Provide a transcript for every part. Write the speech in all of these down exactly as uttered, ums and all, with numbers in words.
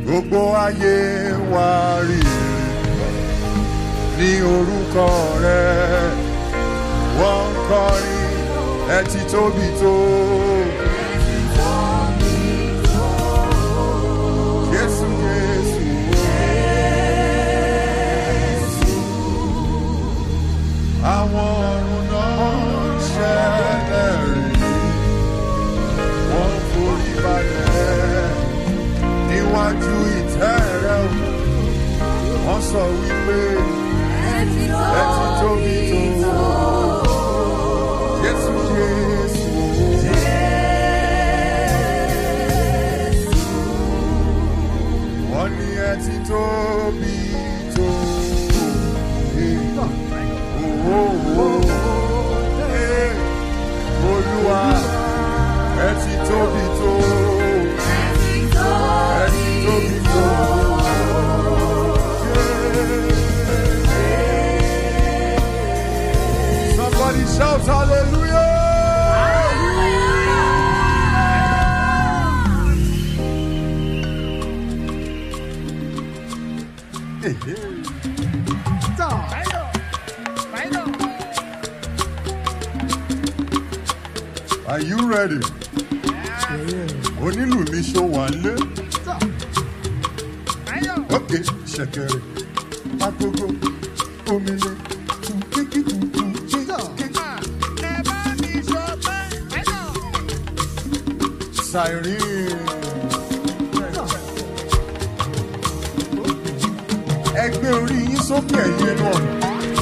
gbogbo ayé wá rí ní orúkọ rẹ̀ wọ́n ń kọrin ẹ ti tóbi tó. Jésù Jésù Jésù àwọn ọ̀run náà ṣẹlẹ̀ rí wọ́n forí balẹ̀ níwájú ìtẹ́ rẹ̀ wọ́n sọ wípé ẹ ti tóbi tó. Jésù Jésù Jésù wọ́n ní ẹ ti tóbi tó. Olúwa ẹ ti tóbi tó. Ẹ ti tóbi tó. Somebody shout hallelujah. Hey, hey. Are you ready? Onílù ní ṣó wà lé. Ok, ṣẹ̀kẹ̀rẹ̀, agogo, omele, kékeré tuntun, siren. Ẹgbẹ́ orí yín sókè ẹ̀yin ẹnu ọ̀nà.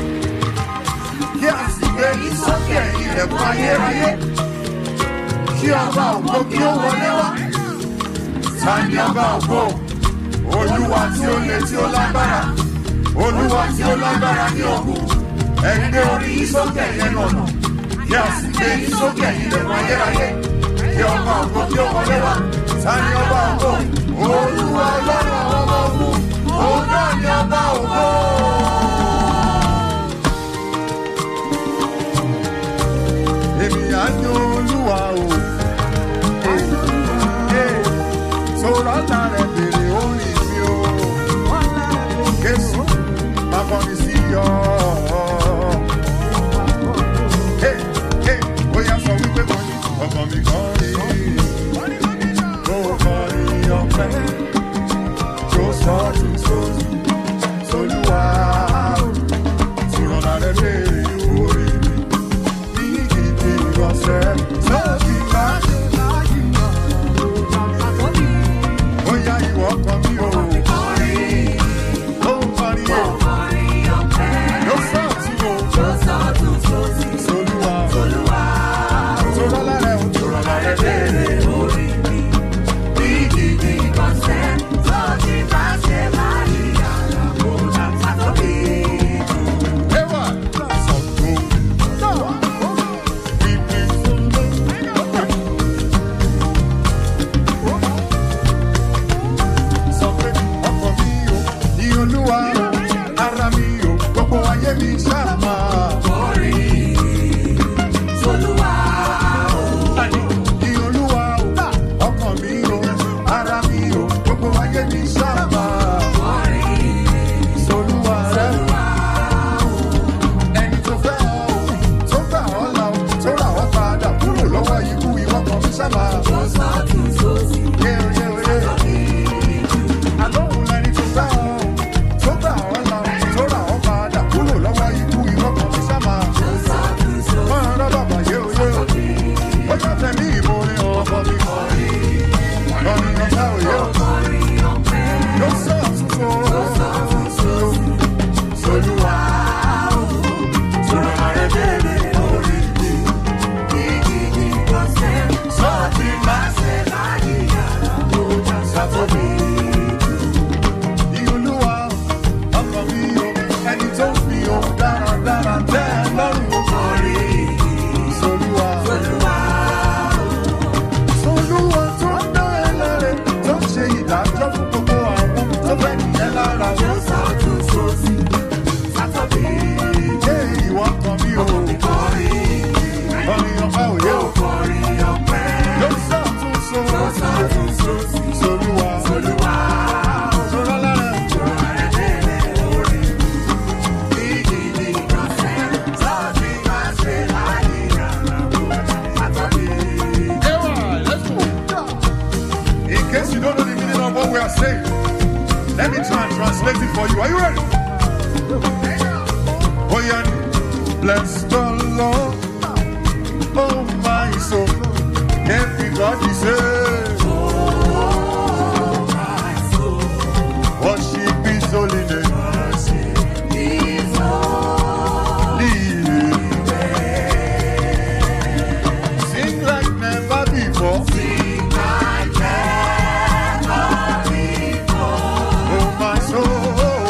Kí a sì gbé yín sókè ẹ̀yin ilẹ̀kùn ayérayé. Kí ọba ògo kí ó wọlé wá. Ta ni ọba ògo? Olúwa tí ó le tí ó lágbára. Olúwa tí ó lágbára ní ogun. Ẹgbẹ́ orí yín sókè ẹ̀yin ẹnu ọ̀nà. Kí a sì gbé yín sókè ẹ̀yin ilẹ̀kùn ayérayé. Kí ọba ògo kí ó wọlé wá. Ta ni ọba ògo? Olúwa Ọlọ́run àwọn ọmọ ogun. Òun náà ni ọba ògo. Èmi á yan Olúwa o. Sọ̀rọ̀ ta rẹ̀ bèrè orin mi o. Jésù máa kọ́ mi sí yọ. Bóyá sọ wípé mo ní ọkàn mi kọ́ rí. Mo kọ́ rí ọpẹ́. Tó sọ́dún sódù. Solúwa sọ̀rọ̀ ta rẹ̀ bèrè orin mi. Ní gidi ìrọ̀sẹ̀ sọ́ọ̀bì máa ń. Bóyá ìwọ kọ́ mi o. Ó ń kọrin o. Ló sọ́ọ̀tún o. Solúwa sọ̀rọ̀ lára ẹ̀ sọ̀rọ̀ lára ẹ̀ bèrè orí mi. Ní gidi ìrọ̀sẹ̀ sọ́ọ̀bì máa ṣe máa rí àrà kó dàgbà tóbi. Ẹwà sọ̀tún. Bíbí sọ pé ọkọ mi o, ní Olúwa ara mi o, gbogbo ayé mi ṣáà máa. Ní Olúwa o, ọkọ mi o, ara mi o, gbogbo ayé mi ṣáà máa. Solúwa rẹ̀ ẹni tó fẹ́ ọ o, tó gbà ọ́ là o, tó rà ọ́ padà kúrò lọ́wọ́ ikú ìwọ kan mi ṣáà máa. Yeah, yeah, yeah. Àlóhùn lẹni tó fẹ́ ọ o, tó gbà ọ́ là o, tó rà ọ́ padà kúrò lọ́wọ́ ikú ìwọ kan mi ṣáà máa. Máa rọ́ bàbá yé o yé o, ó yà tẹ̀mí ìmoore ọkọ mi. Lọ́ni ọ̀fẹ́ òye o, ló sọ àtúntò. Solúwa sọ̀rọ̀ lára bèrè orí mi. Sọ́ọ̀tì máa ṣe láyé yàrá tó jà sátóbi. Ní Olúwa ọkọ mi o, ẹni tó fi ohun dáradára tẹ́ ẹ lọ́rùn o. Solúwa Solúwa tó ń dá ẹ lẹ́rẹ̀ tó ń ṣe ìdájọ́ of what we are saying. Let me try and translate it for you. Are you ready? Oh yeah, bless the Lord, oh my soul. Everybody say, oh my soul. Worship His holy name. Worship His holy name. Sing like never before. Sing like never before. Oh my soul.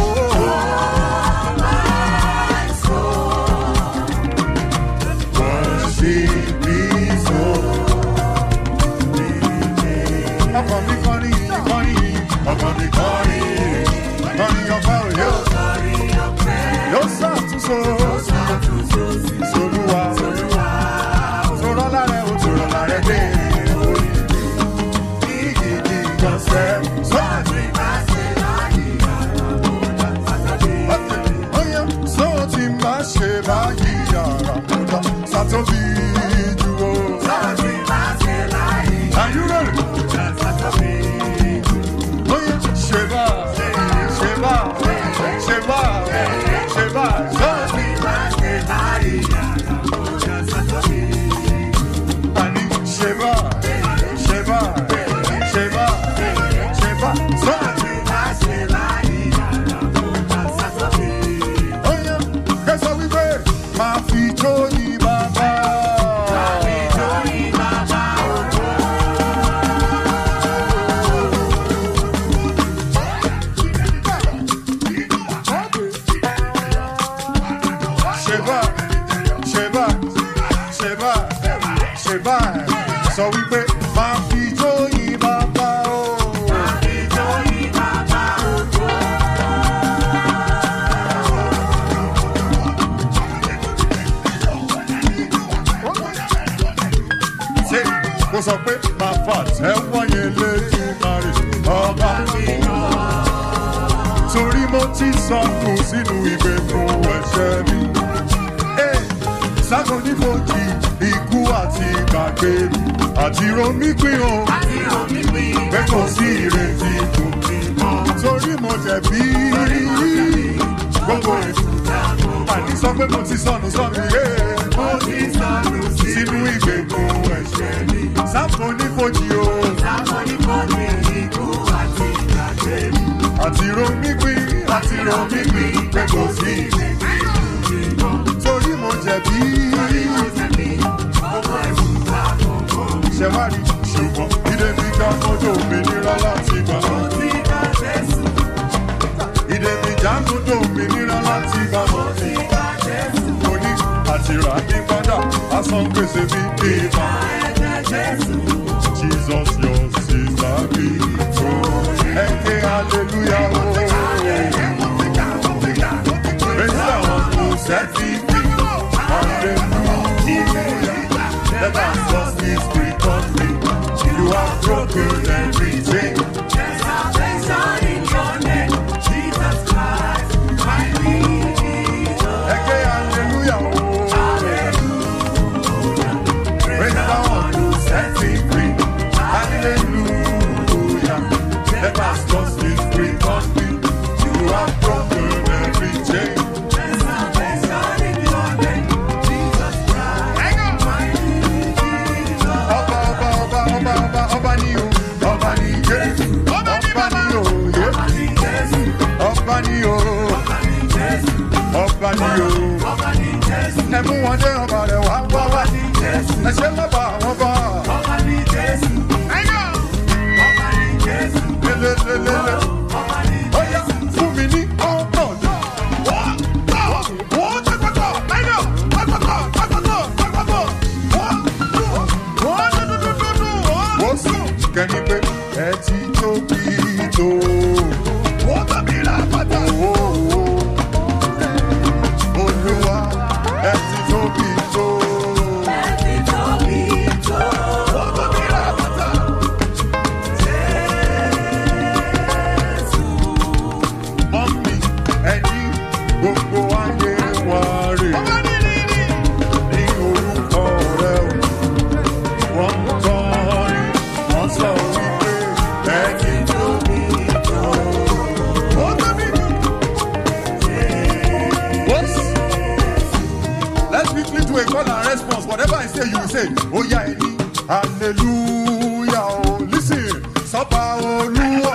Are you ready? Sheba, Sheba, Sheba, Sheba, Sheba, Sheba, Sheba, Sheba, oh yeah, that's how we pray. My feet on you, Baba. So we pray, my feet on you, Baba. My feet on you, Baba. Say, what's up with my fat? Help one you let you marry. Oh, Baba. Sorry, Moti, son, to see you, we go and share me. Hey, Sagoni Foji, Iku Ati Bakebi. Àti romi pín o, pé kò sí ìrètí fún mi mọ́. Torí mo jẹ̀bi gbogbo ètò. Àní sọ pé mo ti sọnù sọnù yé. Mo ti sọnù sínú ìgbèkùn ẹ̀ṣẹ̀ mi. Sáfò ní fojì o. Sáfò ní fojì ikú àti ìgbàgbé mi. Àti romi pín, àti romi pín, pé kò sí ìrètí fún mi mọ́. Torí mo jẹ̀bi gbogbo ètò. Ṣẹ̀wárí ṣùgbọ́n ìdè mi já mọ́tò òmìnira láti gbà. Ìdè mi já mọ́tò òmìnira láti gbà. Mo ní àtìrà ní padà, asán gbèsè mi ní ìbá. Jesus your sister be true. Ẹ ké hallelujah o. Praise the one who set me free. Hallelujah. Let us lost this free country. You have broken everything. There's salvation in your name, Jesus Christ, my Redeemer. Okay, hallelujah, oh. Hallelujah. Praise the one who set me free. Hallelujah. Let us lost this free country. You have broken everything. There's salvation in your name, Jesus Christ. Ọba ni o, ọba ni Jésù, ọba ni o, ọba ni o, ọba ni o. Ẹ mú wọn dé ọba rẹ̀ wá wá wá. Ẹ ṣe má bà wọ́n bá. Ọba ni Jésù, ọba ni Jésù. Lélelélele, ó yá fún mi ní ọ̀nà. Wọ́n wọ́n tẹ́gbọ́tọ̀, ẹ̀yọ́, tẹ́gbọ́tọ̀, tẹ́gbọ́tọ̀, tẹ́gbọ́tọ̀. Wọ́n wọ́n dúdúdúdú. Wọ́n sùn kẹ́ni pé ẹ ti tóbi tó. Wọ́n tàbí làbàtà. Olúwa ẹ ti tóbi tó. Ẹ ti tóbi tó. Wọ́n tàbí làbàtà. Hallelujah. Oh, listen. Sapa Olúwa.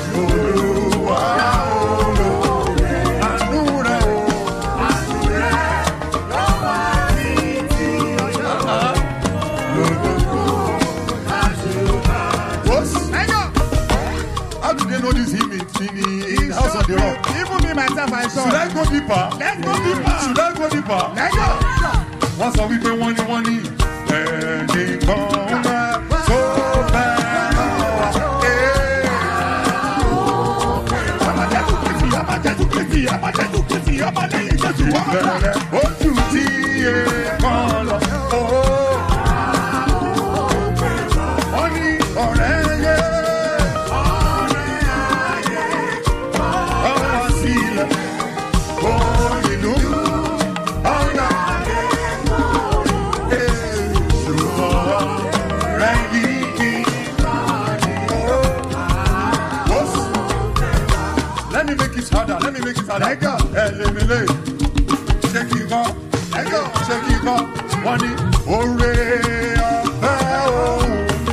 Olúwa, àánú rẹ̀ o, àánú rẹ̀. this hymn in the house of the rock. Even me myself, I saw. Should I go deeper? Let's go deeper. Should I go deeper? Let's go. Wọ́n sọ wípé wọ́n ní wọ́n ní ẹnìkan máa tó fẹ́ràn wa. Àbájẹ́tù kìtì, àbájẹ́tù kìtì, àbájẹ́tù kìtì, àbájẹ́yìn Jésù wá. Bẹ̀rẹ̀ ojú tí èèkàn lọ. Wọ́n ní ọ̀rẹ́ yẹ. Ọ̀rọ̀ sílẹ̀. Òyìnbó. Let me make it harder. Let me make it harder. Let go. Eliminate. Check it out. Let go. Check it out. One in Ore oh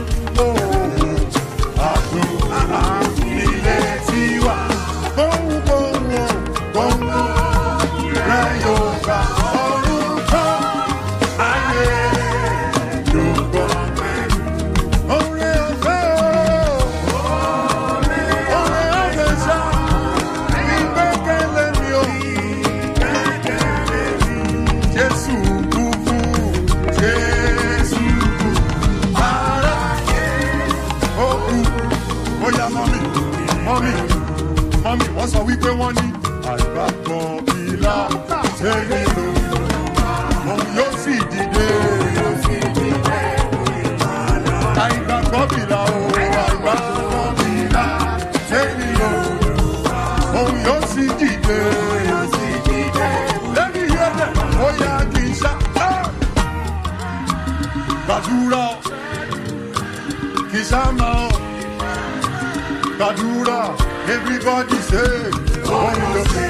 oh Atu Amiletiwa. Boom boom boom boom. Rayoga. Oruka. Aye. Yoga. Ore oh. Ore oh. Mami, wọ́n sọ wípé wọ́n ní àìgbàgbọ́ ìlà tẹ́lẹ̀ lò. Òun yóò sì dìde. Àìgbàgbọ́ ìlà o, àìgbàgbọ́ ìlà tẹ́lẹ̀ lò. Òun yóò sì dìde. Lẹ́ni yẹn dẹ̀, ó yá kí n ṣá. Gbàdúrà kì í ṣá máa. Gbàdúrà. Everybody say, oh, you say,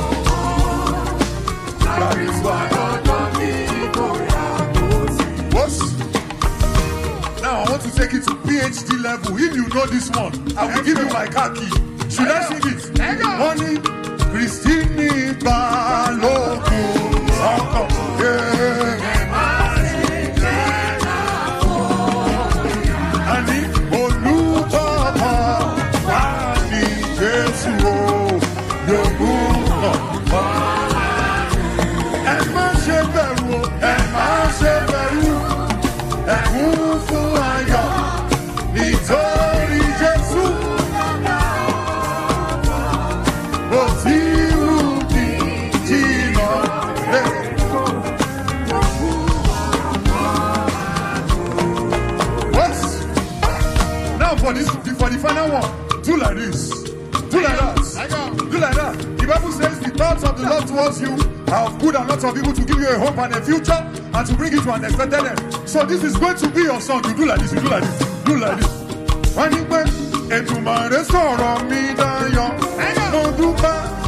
that is why God love me. What? Now I want to take it to P H D level. If you know this one, I will give you my car key. Should I sing it? Money, Christine Balogun, Soko, yeah. Ani Olutapa. Jésù o, yòókù kàn. Ẹ má ṣe bẹ̀rù o, ẹ má ṣe bẹ̀rù. Ẹ kún fún ayọ̀ nítorí Jésù. Kò sí rúbì jìnnà lé. What? Now for this, for the final one, do like this. Do like that. Do like that. The Bible says the thoughts of the Lord towards you are of good and not of evil, to give you a hope and a future and to bring you to an expected end. So this is going to be your song. You do like this. You do like this. Do like this. When you went, Èdùmàrè sọ̀rọ̀ mi dayọ̀, mo dúpẹ́.